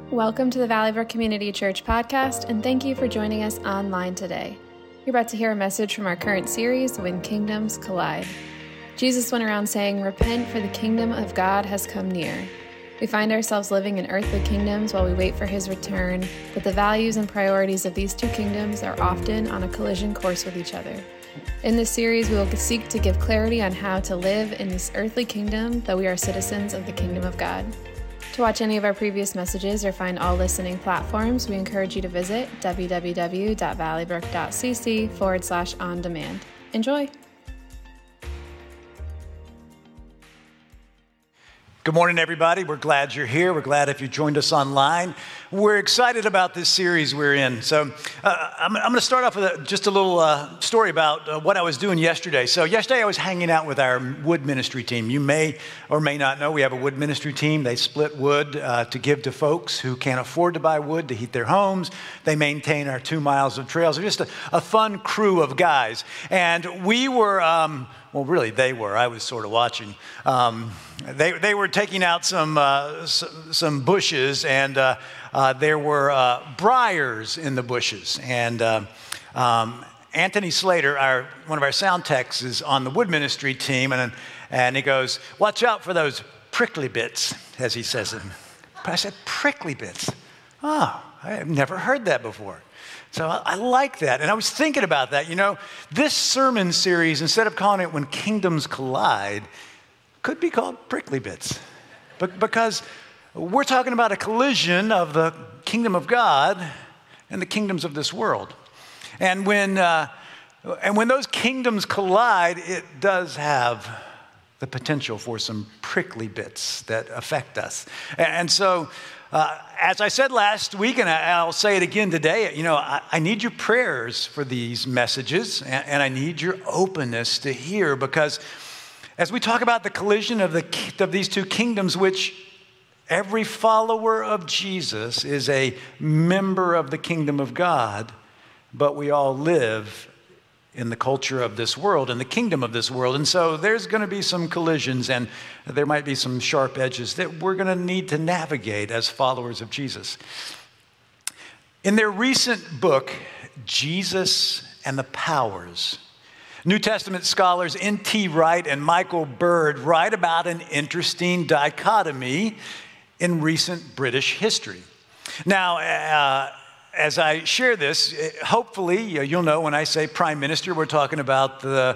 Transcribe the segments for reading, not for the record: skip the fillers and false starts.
Welcome to the Valley Brook Community Church podcast, and thank you for joining us online today. You're about to hear a message from our current series, When Kingdoms Collide. Jesus went around saying, "Repent, for the kingdom of God has come near." We find ourselves living in earthly kingdoms while we wait for his return, but the values and priorities of these two kingdoms are often on a collision course with each other. In this series, we will seek to give clarity on how to live in this earthly kingdom, though we are citizens of the kingdom of God. To watch any of our previous messages or find all listening platforms, we encourage you to visit www.valleybrook.cc/on-demand. Enjoy. Good morning, everybody. We're glad you're here. We're glad if you joined us online. We're excited about this series we're in. So I'm going to start off with just a little story about what I was doing yesterday. So yesterday I was hanging out with our wood ministry team. You may or may not know we have a wood ministry team. They split wood to give to folks who can't afford to buy wood to heat their homes. They maintain our 2 miles of trails. They're just a fun crew of guys. And we were... well, really, they were. I was sort of watching. They were taking out some bushes, and there were briars in the bushes. And Anthony Slater, one of our sound techs, is on the wood ministry team, and he goes, "Watch out for those prickly bits," as he says it. But I said, "Prickly bits? Oh, I have never heard that before." So I like that. And I was thinking about that. You know, this sermon series, instead of calling it When Kingdoms Collide, could be called Prickly Bits. Because we're talking about a collision of the kingdom of God and the kingdoms of this world. And when those kingdoms collide, it does have the potential for some prickly bits that affect us. And so... as I said last week, and I'll say it again today, you know, I need your prayers for these messages, and I need your openness to hear, because as we talk about the collision of these two kingdoms, which every follower of Jesus is a member of the kingdom of God, but we all live in the culture of this world, in the kingdom of this world. And so there's going to be some collisions, and there might be some sharp edges that we're going to need to navigate as followers of Jesus. In their recent book, Jesus and the Powers, New Testament scholars N.T. Wright and Michael Bird write about an interesting dichotomy in recent British history. Now, as I share this, hopefully you'll know when I say prime minister, we're talking about the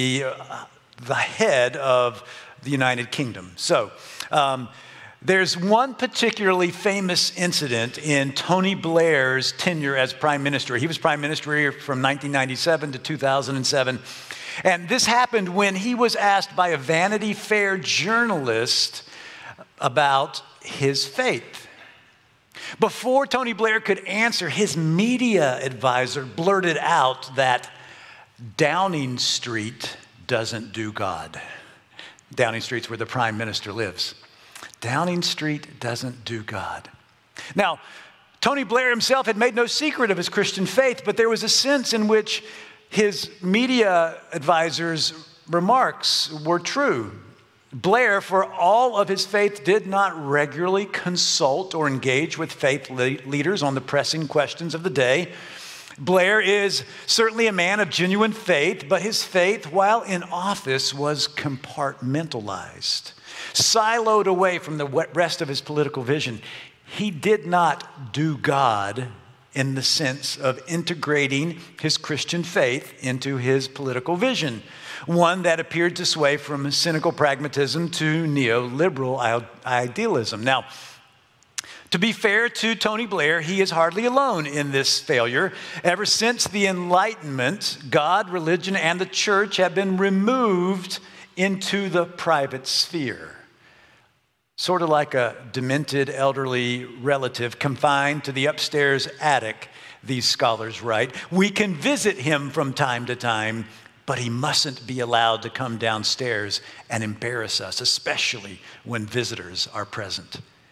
head of the United Kingdom. So there's one particularly famous incident in Tony Blair's tenure as prime minister. He was prime minister from 1997 to 2007. And this happened when he was asked by a Vanity Fair journalist about his faith. Before Tony Blair could answer, his media advisor blurted out that Downing Street doesn't do God. Downing Street's where the prime minister lives. Downing Street doesn't do God. Now, Tony Blair himself had made no secret of his Christian faith, but there was a sense in which his media advisor's remarks were true. Blair, for all of his faith, did not regularly consult or engage with faith leaders on the pressing questions of the day. Blair is certainly a man of genuine faith, but his faith, while in office, was compartmentalized, siloed away from the rest of his political vision. He did not do God in the sense of integrating his Christian faith into his political vision, one that appeared to sway from cynical pragmatism to neoliberal idealism. Now, to be fair to Tony Blair, he is hardly alone in this failure. Ever since the Enlightenment, God, religion, and the church have been removed into the private sphere. Sort of like a demented elderly relative confined to the upstairs attic, these scholars write. We can visit him from time to time, but he mustn't be allowed to come downstairs and embarrass us, especially when visitors are present.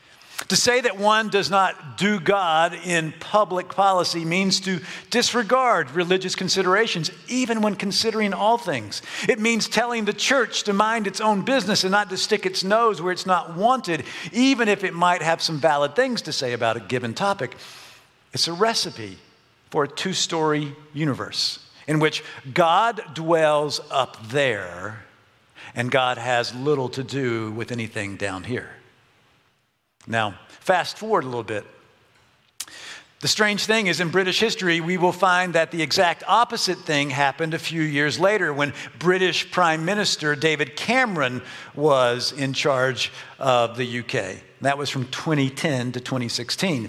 To say that one does not do God in public policy means to disregard religious considerations, even when considering all things. It means telling the church to mind its own business and not to stick its nose where it's not wanted, even if it might have some valid things to say about a given topic. It's a recipe for a two-story universe in which God dwells up there and God has little to do with anything down here. Now, fast forward a little bit. The strange thing is, in British history, we will find that the exact opposite thing happened a few years later when British Prime Minister David Cameron was in charge of the UK. That was from 2010 to 2016.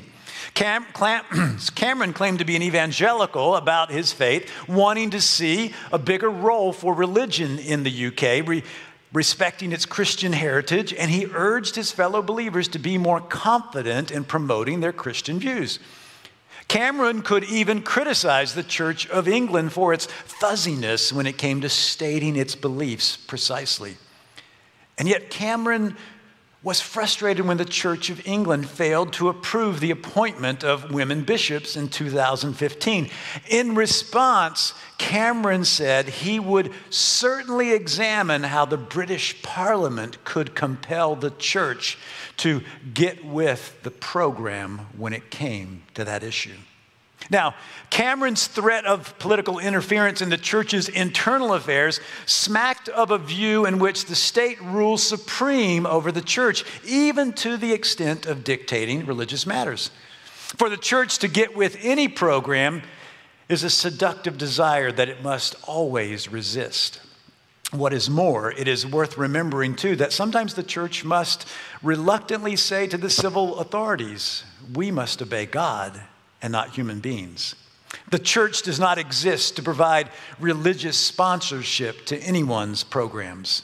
Cameron claimed to be an evangelical about his faith, wanting to see a bigger role for religion in the UK, respecting its Christian heritage, and he urged his fellow believers to be more confident in promoting their Christian views. Cameron could even criticize the Church of England for its fuzziness when it came to stating its beliefs precisely. And yet Cameron was frustrated when the Church of England failed to approve the appointment of women bishops in 2015. In response, Cameron said he would certainly examine how the British Parliament could compel the church to get with the program when it came to that issue. Now, Cameron's threat of political interference in the church's internal affairs smacked of a view in which the state rules supreme over the church, even to the extent of dictating religious matters. For the church to get with any program is a seductive desire that it must always resist. What is more, it is worth remembering, too, that sometimes the church must reluctantly say to the civil authorities, we must obey God and not human beings. The church does not exist to provide religious sponsorship to anyone's programs.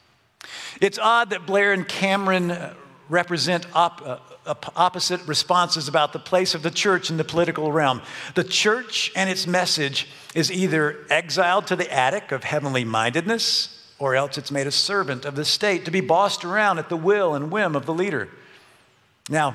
It's odd that Blair and Cameron represent opposite responses about the place of the church in the political realm. The church and its message is either exiled to the attic of heavenly mindedness, or else it's made a servant of the state to be bossed around at the will and whim of the leader. Now,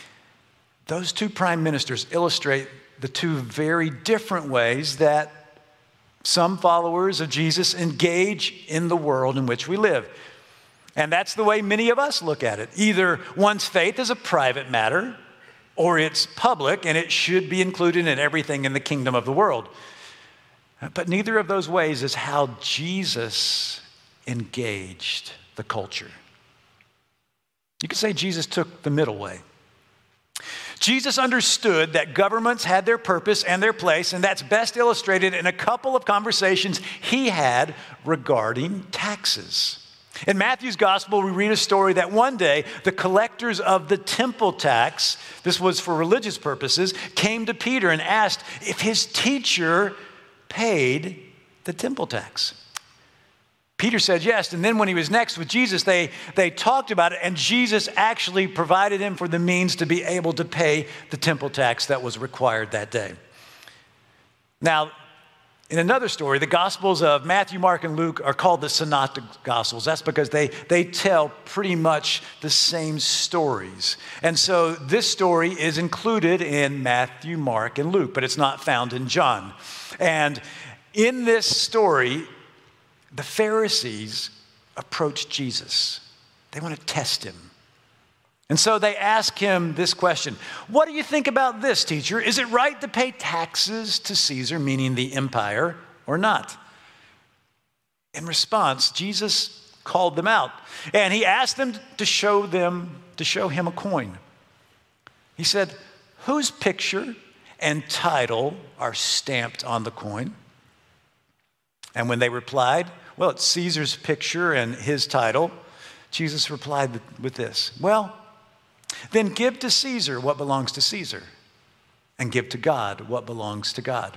those two prime ministers illustrate the two very different ways that some followers of Jesus engage in the world in which we live. And that's the way many of us look at it. Either one's faith is a private matter, or it's public and it should be included in everything in the kingdom of the world. But neither of those ways is how Jesus engaged the culture. You could say Jesus took the middle way. Jesus understood that governments had their purpose and their place, and that's best illustrated in a couple of conversations he had regarding taxes. In Matthew's gospel, we read a story that one day the collectors of the temple tax, this was for religious purposes, came to Peter and asked if his teacher paid the temple tax. Peter said yes, and then when he was next with Jesus, they talked about it, and Jesus actually provided him for the means to be able to pay the temple tax that was required that day. Now, in another story, the Gospels of Matthew, Mark, and Luke are called the Synoptic Gospels. That's because they tell pretty much the same stories. And so this story is included in Matthew, Mark, and Luke, but it's not found in John. And in this story, the Pharisees approach Jesus. They want to test him. And so they ask him this question: what do you think about this, teacher? Is it right to pay taxes to Caesar, meaning the empire, or not? In response, Jesus called them out, and he asked them to show him a coin. He said, whose picture and title are stamped on the coin? And when they replied, well, it's Caesar's picture and his title, Jesus replied with this: well, then give to Caesar what belongs to Caesar, and give to God what belongs to God.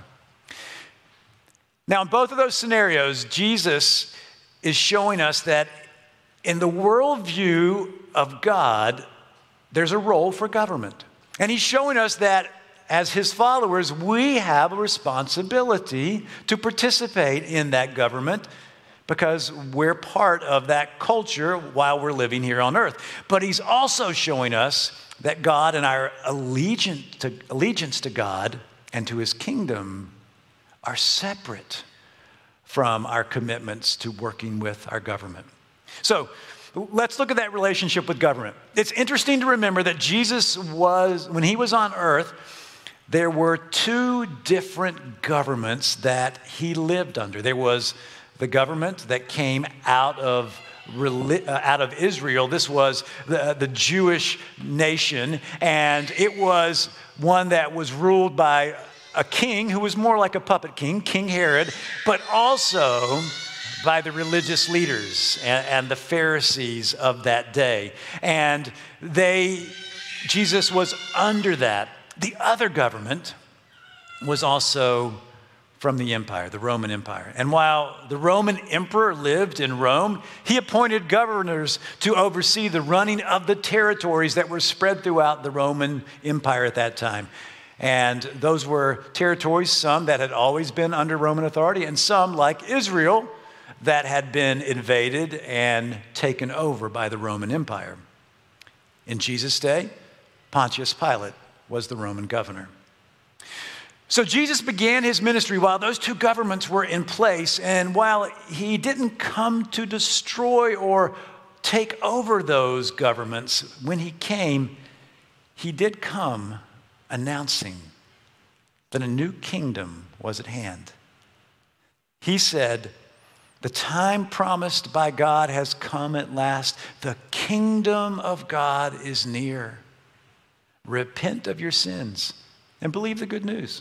Now, in both of those scenarios, Jesus is showing us that in the worldview of God, there's a role for government. And he's showing us that as his followers, we have a responsibility to participate in that government because we're part of that culture while we're living here on earth. But he's also showing us that God and our allegiance to God and to his kingdom are separate from our commitments to working with our government. So let's look at that relationship with government. It's interesting to remember that when he was on earth, there were two different governments that he lived under. There was the government that came out of Israel. This was the Jewish nation, and it was one that was ruled by a king who was more like a puppet king, King Herod, but also by the religious leaders and the Pharisees of that day. And Jesus was under that. The other government was also from the empire, the Roman Empire. And while the Roman emperor lived in Rome, he appointed governors to oversee the running of the territories that were spread throughout the Roman Empire at that time. And those were territories, some that had always been under Roman authority, and some, like Israel, that had been invaded and taken over by the Roman Empire. In Jesus' day, Pontius Pilate was the Roman governor. So Jesus began his ministry while those two governments were in place, and while he didn't come to destroy or take over those governments, when he came, he did come announcing that a new kingdom was at hand. He said, "The time promised by God has come at last. The kingdom of God is near. Repent of your sins and believe the good news."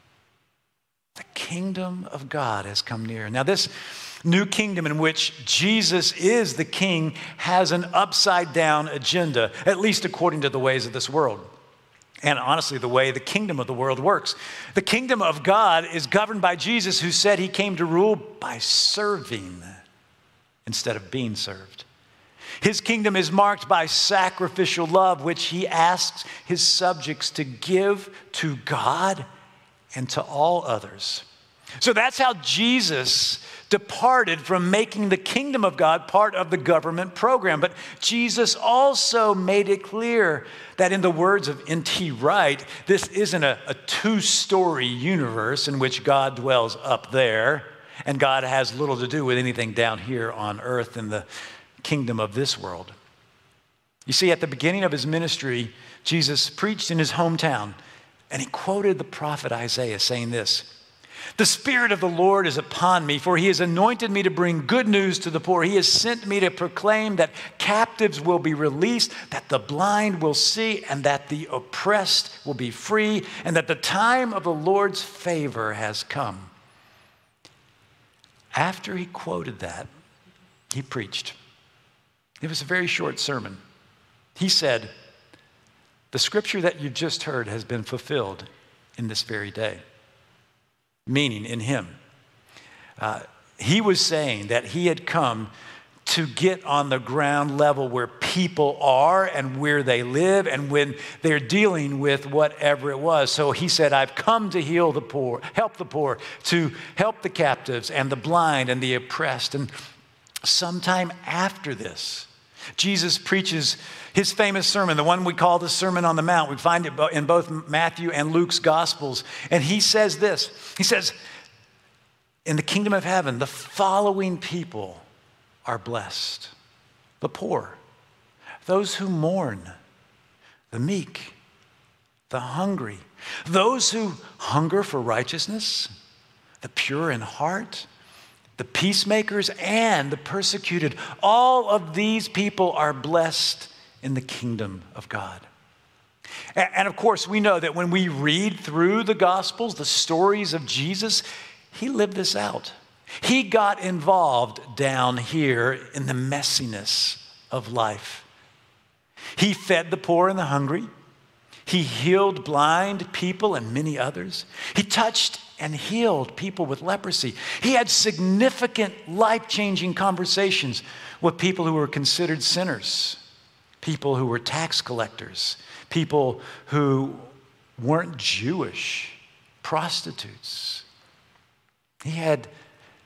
The kingdom of God has come near. Now, this new kingdom in which Jesus is the king has an upside down agenda, at least according to the ways of this world. And honestly, the way the kingdom of the world works. The kingdom of God is governed by Jesus, who said he came to rule by serving instead of being served. His kingdom is marked by sacrificial love, which he asks his subjects to give to God and to all others. So that's how Jesus departed from making the kingdom of God part of the government program. But Jesus also made it clear that, in the words of N.T. Wright, this isn't a two-story universe in which God dwells up there and God has little to do with anything down here on earth in the kingdom of this world. You see, at the beginning of his ministry, Jesus preached in his hometown, and he quoted the prophet Isaiah saying this: "The Spirit of the Lord is upon me, for he has anointed me to bring good news to the poor. He has sent me to proclaim that captives will be released, that the blind will see, and that the oppressed will be free, and that the time of the Lord's favor has come." After he quoted that, he preached. It was a very short sermon. He said, "The scripture that you just heard has been fulfilled in this very day." Meaning in him. He was saying that he had come to get on the ground level where people are and where they live and when they're dealing with whatever it was. So he said, "I've come to heal the poor, to help the captives and the blind and the oppressed." And sometime after this, Jesus preaches his famous sermon, the one we call the Sermon on the Mount. We find it in both Matthew and Luke's Gospels. And he says this. He says, "In the kingdom of heaven, the following people are blessed: the poor, those who mourn, the meek, the hungry, those who hunger for righteousness, the pure in heart, the peacemakers, and the persecuted. All of these people are blessed in the kingdom of God." And of course, we know that when we read through the Gospels, the stories of Jesus, he lived this out. He got involved down here in the messiness of life. He fed the poor and the hungry. He healed blind people and many others. He touched and healed people with leprosy. He had significant life-changing conversations with people who were considered sinners, people who were tax collectors, people who weren't Jewish, prostitutes. He had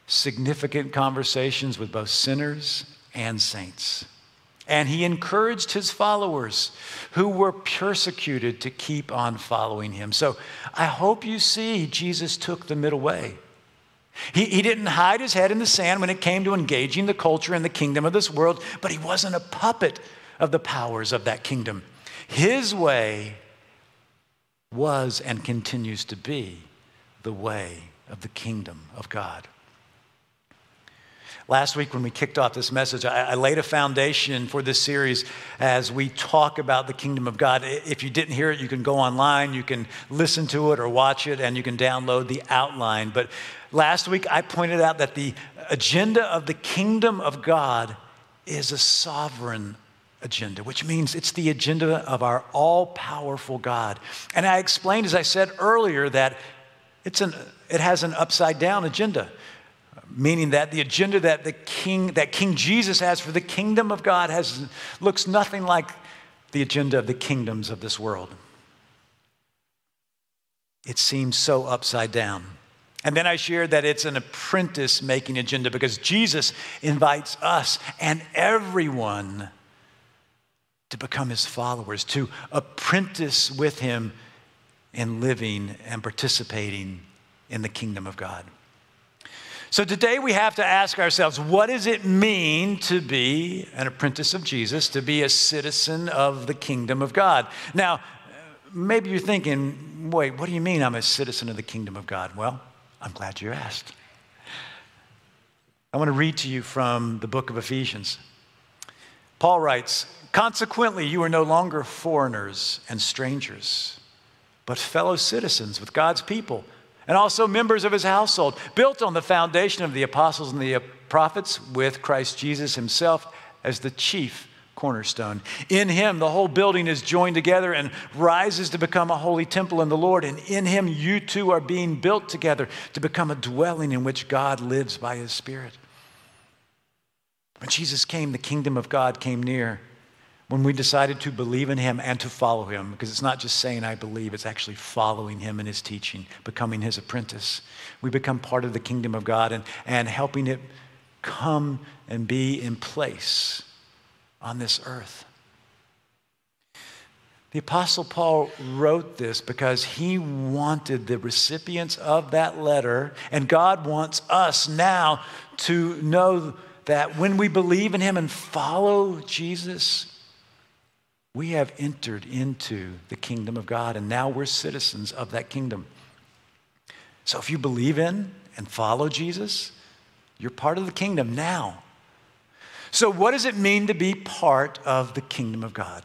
significant conversations with both sinners and saints. And he encouraged his followers who were persecuted to keep on following him. So I hope you see Jesus took the middle way. He didn't hide his head in the sand when it came to engaging the culture and the kingdom of this world, but he wasn't a puppet of the powers of that kingdom. His way was and continues to be the way of the kingdom of God. Last week when we kicked off this message, I laid a foundation for this series as we talk about the kingdom of God. If you didn't hear it, you can go online, you can listen to it or watch it, and you can download the outline. But last week I pointed out that the agenda of the kingdom of God is a sovereign agenda, which means it's the agenda of our all-powerful God. And I explained, as I said earlier, that it has an upside-down agenda. Meaning that the agenda that King Jesus has for the kingdom of God looks nothing like the agenda of the kingdoms of this world. It seems so upside down. And then I shared that it's an apprentice-making agenda because Jesus invites us and everyone to become his followers, to apprentice with him in living and participating in the kingdom of God. So today we have to ask ourselves, what does it mean to be an apprentice of Jesus, to be a citizen of the kingdom of God? Now, maybe you're thinking, wait, what do you mean I'm a citizen of the kingdom of God? Well, I'm glad you asked. I want to read to you from the book of Ephesians. Paul writes, "Consequently, you are no longer foreigners and strangers, but fellow citizens with God's people, and also members of his household, built on the foundation of the apostles and the prophets, with Christ Jesus himself as the chief cornerstone. In him, the whole building is joined together and rises to become a holy temple in the Lord. And in him, you two are being built together to become a dwelling in which God lives by his Spirit." When Jesus came, the kingdom of God came near. When we decided to believe in him and to follow him, because it's not just saying I believe, it's actually following him in his teaching, becoming his apprentice. We become part of the kingdom of God and helping it come and be in place on this earth. The Apostle Paul wrote this because he wanted the recipients of that letter, and God wants us now to know that when we believe in him and follow Jesus, we have entered into the kingdom of God, and now we're citizens of that kingdom. So if you believe in and follow Jesus, you're part of the kingdom now. So what does it mean to be part of the kingdom of God?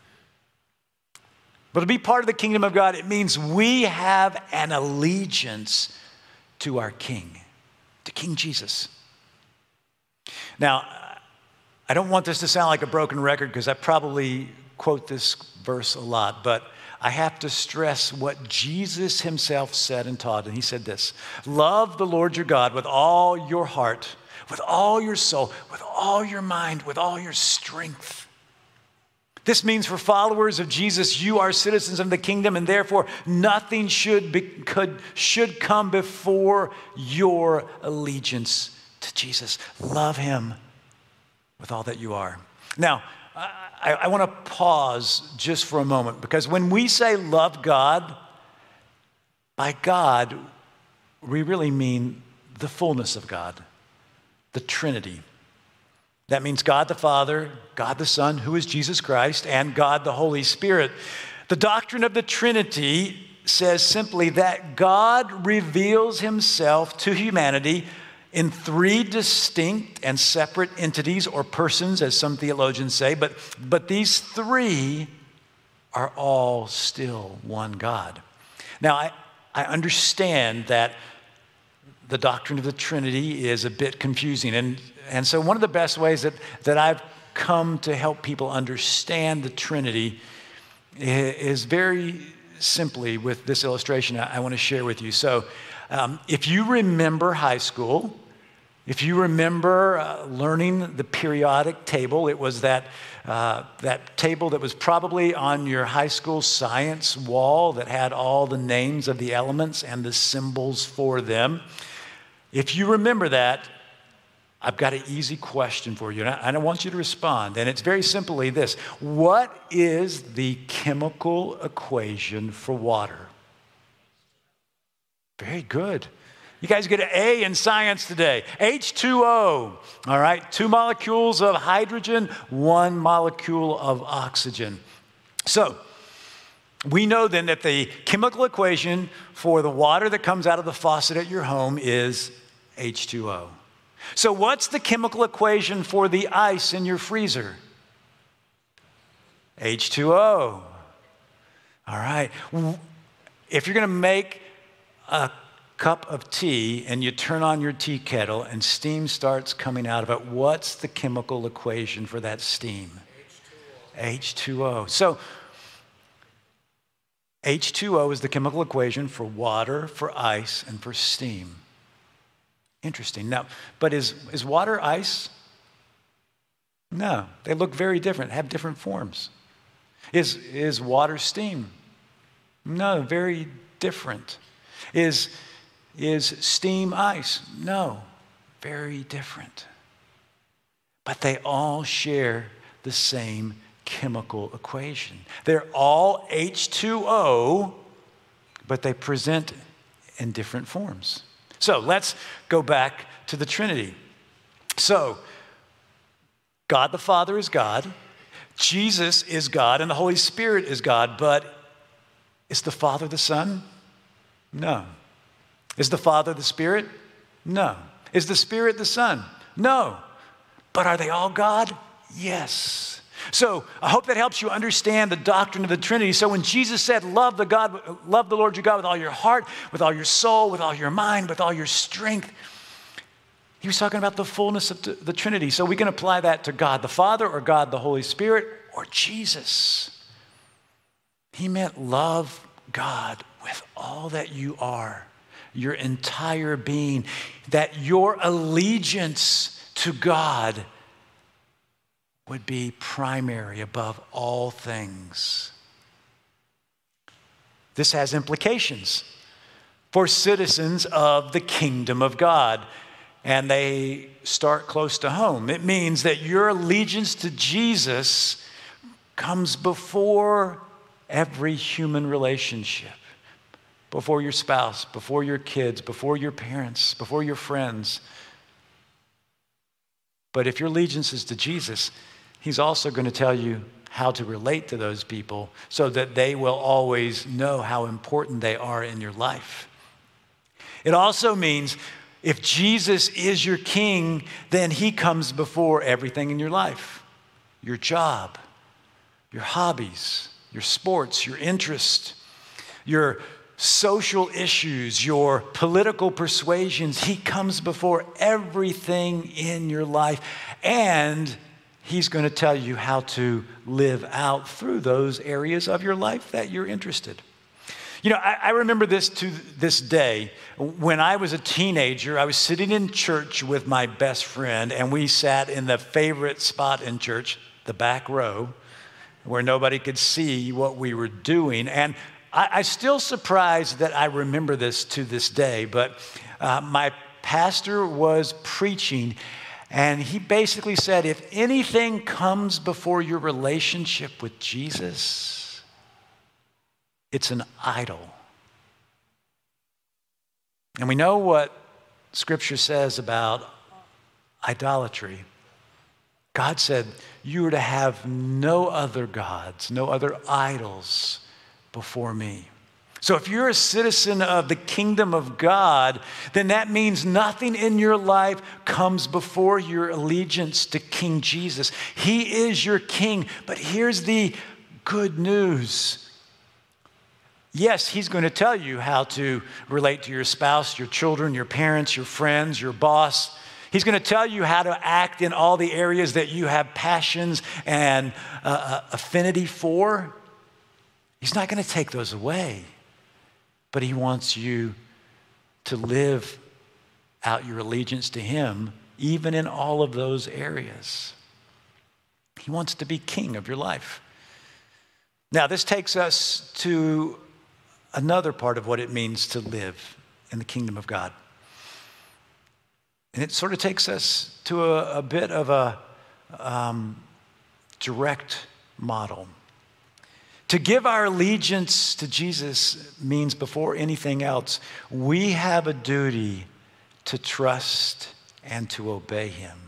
But to be part of the kingdom of God, it means we have an allegiance to our King, to King Jesus. Now, I don't want this to sound like a broken record because I probably quote this verse a lot, but I have to stress what Jesus himself said and taught. And he said this: "Love the Lord your God with all your heart, with all your soul, with all your mind, with all your strength." This means for followers of Jesus, you are citizens of the kingdom, and therefore nothing should come before your allegiance to Jesus. Love him with all that you are. Now, I want to pause just for a moment, because when we say love God, by God, we really mean the fullness of God, the Trinity. That means God the Father, God the Son, who is Jesus Christ, and God the Holy Spirit. The doctrine of the Trinity says simply that God reveals himself to humanity in three distinct and separate entities or persons, as some theologians say, but these three are all still one God. Now, I understand that the doctrine of the Trinity is a bit confusing, and so one of the best ways that I've come to help people understand the Trinity is very simply with this illustration I want to share with you. So if you remember high school, if you remember learning the periodic table, it was that table that was probably on your high school science wall that had all the names of the elements and the symbols for them. if you remember that, I've got an easy question for you, and I don't want you to respond. And it's very simply this. What is the chemical equation for water? Very good. You guys get an A in science today. H2O, all right? 2 molecules of hydrogen, 1 molecule of oxygen. So we know then that the chemical equation for the water that comes out of the faucet at your home is H2O. So what's the chemical equation for the ice in your freezer? H2O. All right. If you're going to make a cup of tea and you turn on your tea kettle and steam starts coming out of it, what's the chemical equation for that steam? H2O. So H2O is the chemical equation for water, for ice, and for steam. Interesting. Now, but is water ice? No, they look very different, have different forms. Is water steam? No, very different. Is steam ice? No, very different. But they all share the same chemical equation. They're all H2O, but they present in different forms. So let's go back to the Trinity. So God the Father is God, Jesus is God, and the Holy Spirit is God, but is the Father the Son? No. Is the Father the Spirit? No. Is the Spirit the Son? No. But are they all God? Yes. So I hope that helps you understand the doctrine of the Trinity. So when Jesus said, love the Lord your God with all your heart, with all your soul, with all your mind, with all your strength, he was talking about the fullness of the Trinity. So we can apply that to God the Father or God the Holy Spirit or Jesus. He meant love God with all that you are, your entire being, that your allegiance to God would be primary above all things. This has implications for citizens of the kingdom of God, and they start close to home. It means that your allegiance to Jesus comes before every human relationship, before your spouse, before your kids, before your parents, before your friends. But if your allegiance is to Jesus, he's also going to tell you how to relate to those people so that they will always know how important they are in your life. It also means if Jesus is your king, then he comes before everything in your life. Your job, your hobbies, your sports, your interests, your social issues, your political persuasions. He comes before everything in your life, and he's going to tell you how to live out through those areas of your life that you're interested. You know, I remember this to this day. When I was a teenager, I was sitting in church with my best friend, and we sat in the favorite spot in church, the back row, where nobody could see what we were doing. And I'm still surprised that I remember this to this day, but my pastor was preaching, and he basically said, if anything comes before your relationship with Jesus, it's an idol. And we know what Scripture says about idolatry. God said, you are to have no other gods, no other idols before me. So if you're a citizen of the kingdom of God, then that means nothing in your life comes before your allegiance to King Jesus. He is your king, but here's the good news. Yes, he's going to tell you how to relate to your spouse, your children, your parents, your friends, your boss. He's going to tell you how to act in all the areas that you have passions and affinity for. He's not going to take those away, but he wants you to live out your allegiance to him, even in all of those areas. He wants to be king of your life. Now, this takes us to another part of what it means to live in the kingdom of God. And it sort of takes us to a bit of a direct model. To give our allegiance to Jesus means, before anything else, we have a duty to trust and to obey him.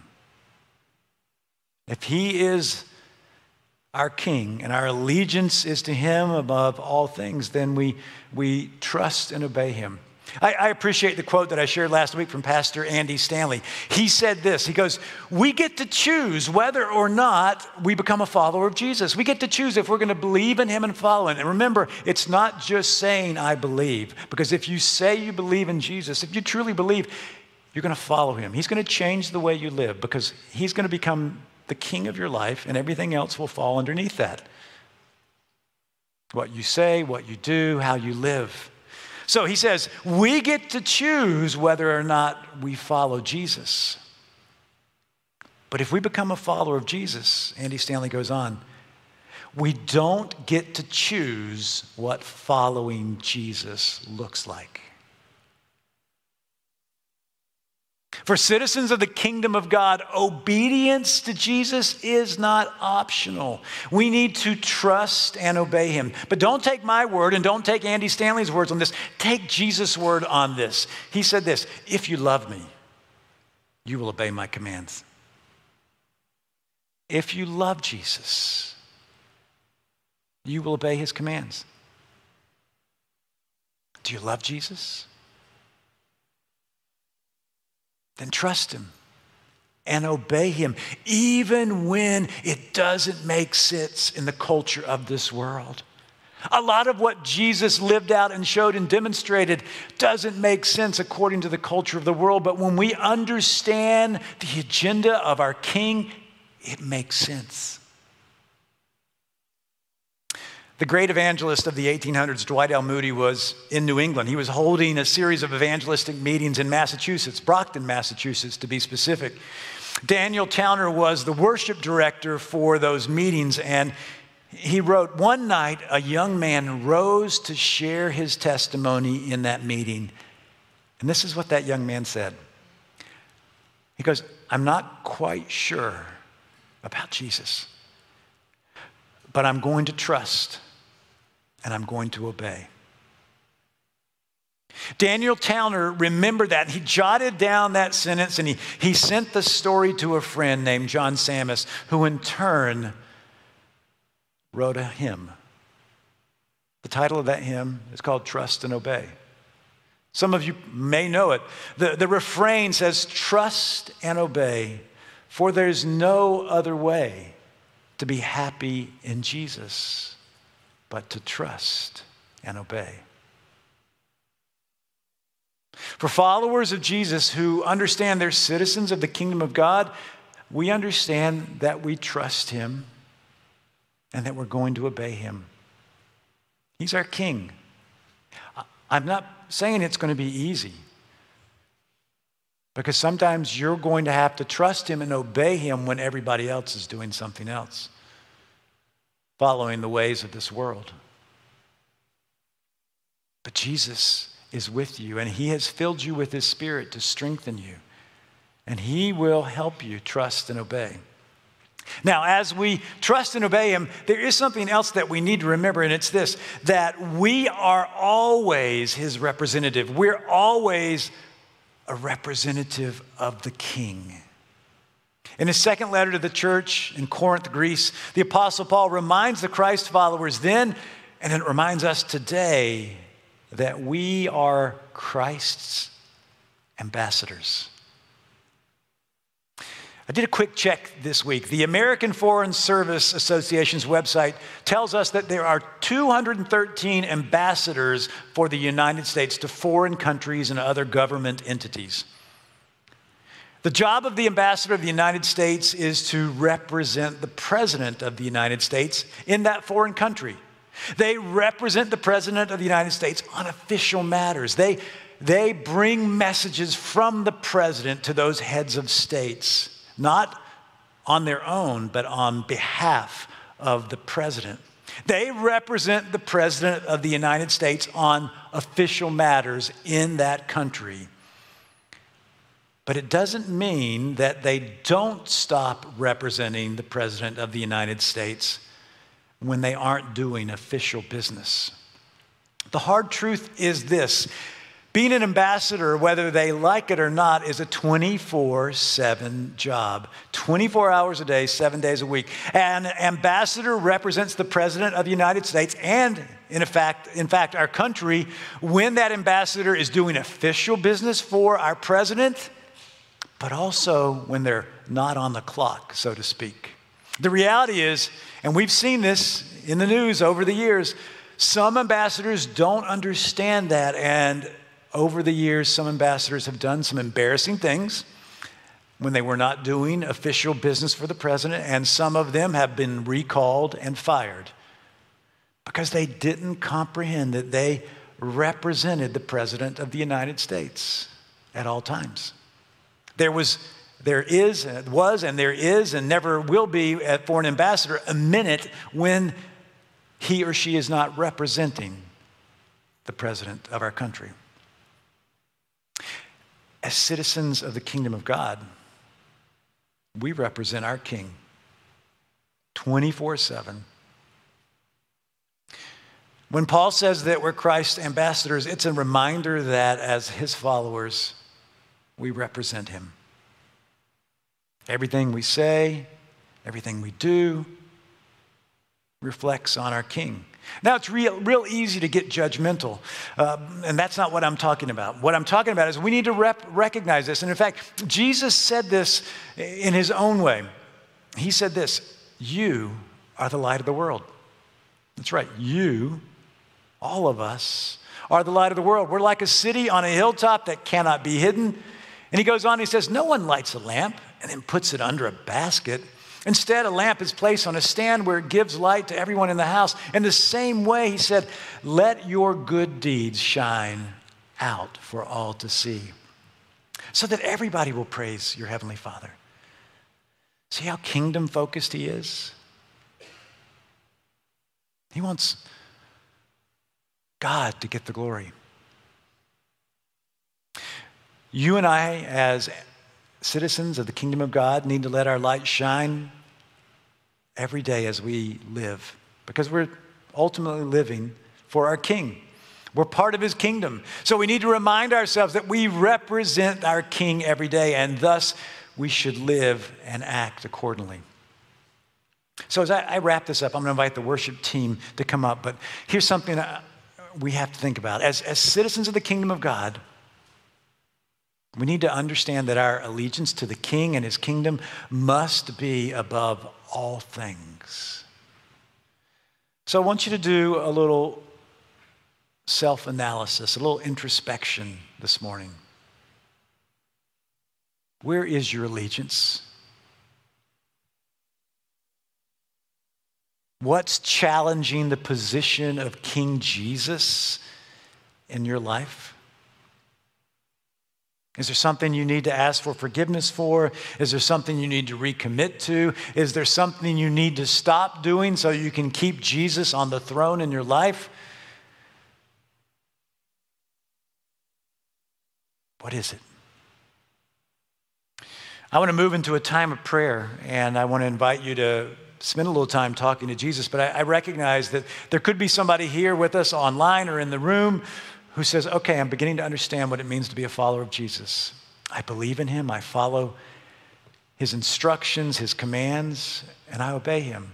If he is our king and our allegiance is to him above all things, then we trust and obey him. I appreciate the quote that I shared last week from Pastor Andy Stanley. He said this, he goes, we get to choose whether or not we become a follower of Jesus. We get to choose if we're going to believe in him and follow him. And remember, it's not just saying I believe, because if you say you believe in Jesus, if you truly believe, you're going to follow him. He's going to change the way you live, because he's going to become the king of your life, and everything else will fall underneath that. What you say, what you do, how you live. So he says, we get to choose whether or not we follow Jesus. But if we become a follower of Jesus, Andy Stanley goes on, we don't get to choose what following Jesus looks like. For citizens of the kingdom of God, obedience to Jesus is not optional. We need to trust and obey him. But don't take my word and don't take Andy Stanley's words on this. Take Jesus' word on this. He said this, if you love me, you will obey my commands. If you love Jesus, you will obey his commands. Do you love Jesus? Then trust him and obey him, even when it doesn't make sense in the culture of this world. A lot of what Jesus lived out and showed and demonstrated doesn't make sense according to the culture of the world, but when we understand the agenda of our King, it makes sense. The great evangelist of the 1800s, Dwight L. Moody, was in New England. He was holding a series of evangelistic meetings in Massachusetts, Brockton, Massachusetts, to be specific. Daniel Towner was the worship director for those meetings, and he wrote, one night, a young man rose to share his testimony in that meeting. And this is what that young man said. He goes, I'm not quite sure about Jesus, but I'm going to trust and I'm going to obey. Daniel Towner remembered that. He jotted down that sentence and he sent the story to a friend named John Sammis, who in turn wrote a hymn. The title of that hymn is called Trust and Obey. Some of you may know it. The refrain says, trust and obey, for there's no other way to be happy in Jesus but to trust and obey. For followers of Jesus who understand they're citizens of the kingdom of God, we understand that we trust him and that we're going to obey him. He's our king. I'm not saying it's going to be easy, because sometimes you're going to have to trust him and obey him when everybody else is doing something else, following the ways of this world. But Jesus is with you, and he has filled you with his Spirit to strengthen you, and he will help you trust and obey. Now, as we trust and obey him, there is something else that we need to remember, and it's this, that we are always his representative. We're always a representative of the King. In his second letter to the church in Corinth, Greece, the Apostle Paul reminds the Christ followers then, and it reminds us today, that we are Christ's ambassadors. I did a quick check this week. The American Foreign Service Association's website tells us that there are 213 ambassadors for the United States to foreign countries and other government entities. The job of the ambassador of the United States is to represent the president of the United States in that foreign country. They represent the president of the United States on official matters. They bring messages from the president to those heads of states, not on their own, but on behalf of the president. They represent the president of the United States on official matters in that country. But it doesn't mean that they don't stop representing the President of the United States when they aren't doing official business. The hard truth is this: being an ambassador, whether they like it or not, is a 24/7 job. 24 hours a day, 7 days a week. An ambassador represents the President of the United States and, in fact, our country when that ambassador is doing official business for our president, but also when they're not on the clock, so to speak. The reality is, and we've seen this in the news over the years, some ambassadors don't understand that, and over the years, some ambassadors have done some embarrassing things when they were not doing official business for the president, and some of them have been recalled and fired because they didn't comprehend that they represented the President of the United States at all times. There is, and never will be for an ambassador a minute when he or she is not representing the President of our country. As citizens of the kingdom of God, we represent our King 24/7. When Paul says that we're Christ's ambassadors, it's a reminder that as his followers, we represent him. Everything we say, everything we do reflects on our King. Now, it's real easy to get judgmental, and that's not what I'm talking about. What I'm talking about is we need to recognize this. And in fact, Jesus said this in his own way. He said this: you are the light of the world. That's right. You, all of us, are the light of the world. We're like a city on a hilltop that cannot be hidden. And he goes on, he says, no one lights a lamp and then puts it under a basket. Instead, a lamp is placed on a stand where it gives light to everyone in the house. In the same way, he said, let your good deeds shine out for all to see, so that everybody will praise your heavenly Father. See how kingdom-focused he is? He wants God to get the glory. You and I, as citizens of the kingdom of God, need to let our light shine every day as we live, because we're ultimately living for our King. We're part of his kingdom. So we need to remind ourselves that we represent our King every day, and thus we should live and act accordingly. So as I wrap this up, I'm going to invite the worship team to come up, but here's something that we have to think about. As citizens of the kingdom of God, we need to understand that our allegiance to the King and his kingdom must be above all things. So I want you to do a little self-analysis, a little introspection this morning. Where is your allegiance? What's challenging the position of King Jesus in your life? Is there something you need to ask for forgiveness for? Is there something you need to recommit to? Is there something you need to stop doing so you can keep Jesus on the throne in your life? What is it? I want to move into a time of prayer, and I want to invite you to spend a little time talking to Jesus, but I recognize that there could be somebody here with us online or in the room who says, okay, I'm beginning to understand what it means to be a follower of Jesus. I believe in him, I follow his instructions, his commands, and I obey him.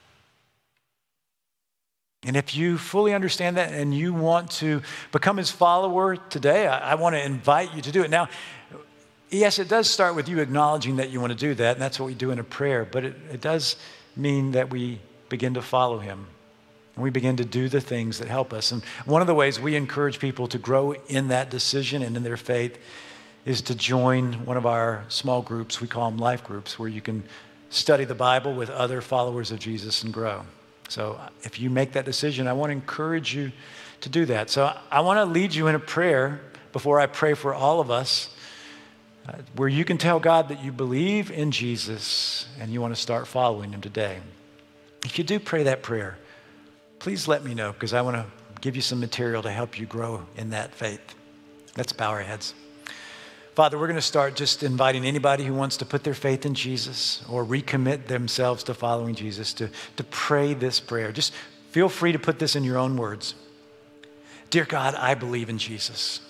And if you fully understand that and you want to become his follower today, I want to invite you to do it. Now, yes, it does start with you acknowledging that you want to do that, and that's what we do in a prayer, but it does mean that we begin to follow him. And we begin to do the things that help us. And one of the ways we encourage people to grow in that decision and in their faith is to join one of our small groups. We call them life groups, where you can study the Bible with other followers of Jesus and grow. So if you make that decision, I want to encourage you to do that. So I want to lead you in a prayer before I pray for all of us, where you can tell God that you believe in Jesus and you want to start following him today. If you do pray that prayer, please let me know, because I want to give you some material to help you grow in that faith. Let's bow our heads. Father, we're going to start just inviting anybody who wants to put their faith in Jesus or recommit themselves to following Jesus to pray this prayer. Just feel free to put this in your own words. Dear God, I believe in Jesus.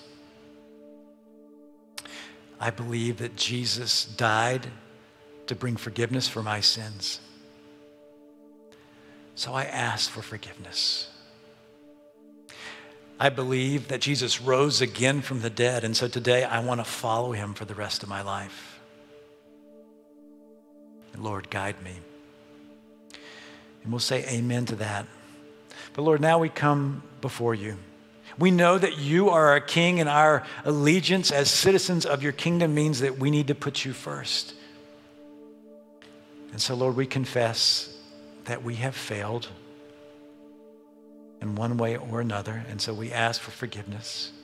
I believe that Jesus died to bring forgiveness for my sins. So I ask for forgiveness. I believe that Jesus rose again from the dead, and so today I want to follow him for the rest of my life. Lord, guide me. And we'll say amen to that. But Lord, now we come before you. We know that you are our King, and our allegiance as citizens of your kingdom means that we need to put you first. And so, Lord, we confess that we have failed in one way or another, and so we ask for forgiveness.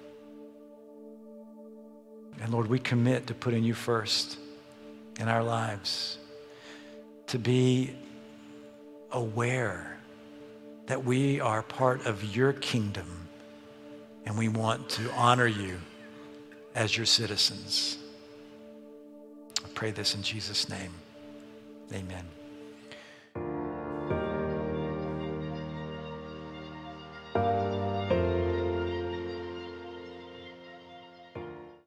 And Lord, we commit to putting you first in our lives, to be aware that we are part of your kingdom, and we want to honor you as your citizens. I pray this in Jesus' name. Amen.